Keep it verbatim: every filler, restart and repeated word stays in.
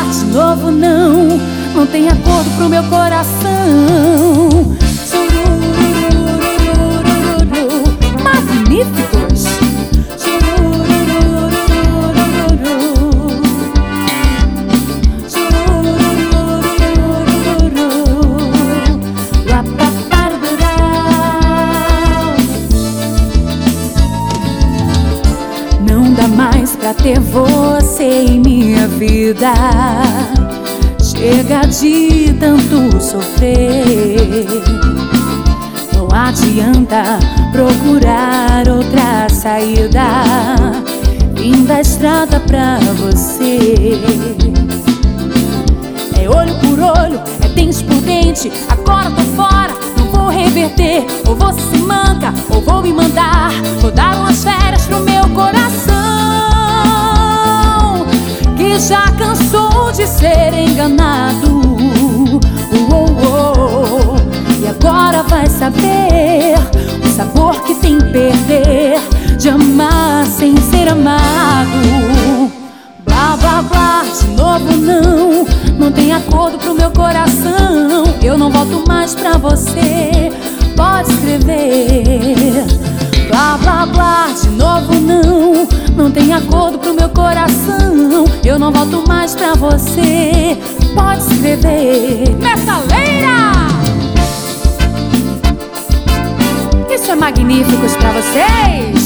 de novo não, não tem acordo pro meu coração. Magníficos. Não dá mais pra ter você em minha vida. Chega de tanto sofrer. Não adianta procurar outra saída. Vim da estrada pra você. É olho por olho, é dente por dente. Agora tô fora, não vou reverter. Ou você se manca, ou vou me mandar. Vou dar umas férias pro meu coração, que já cansou de ser enganado. Oh, oh, oh. E agora vai saber o sabor que tem perder, de amar sem ser amado. Blá, blá, blá, de novo não, não tem acordo pro meu coração. Eu não volto mais pra você, pode escrever. Blá, blá, blá, de novo não, não tem acordo pro meu coração. Eu não volto mais pra você, pode escrever. Metaleira! Isso é Magníficos pra vocês!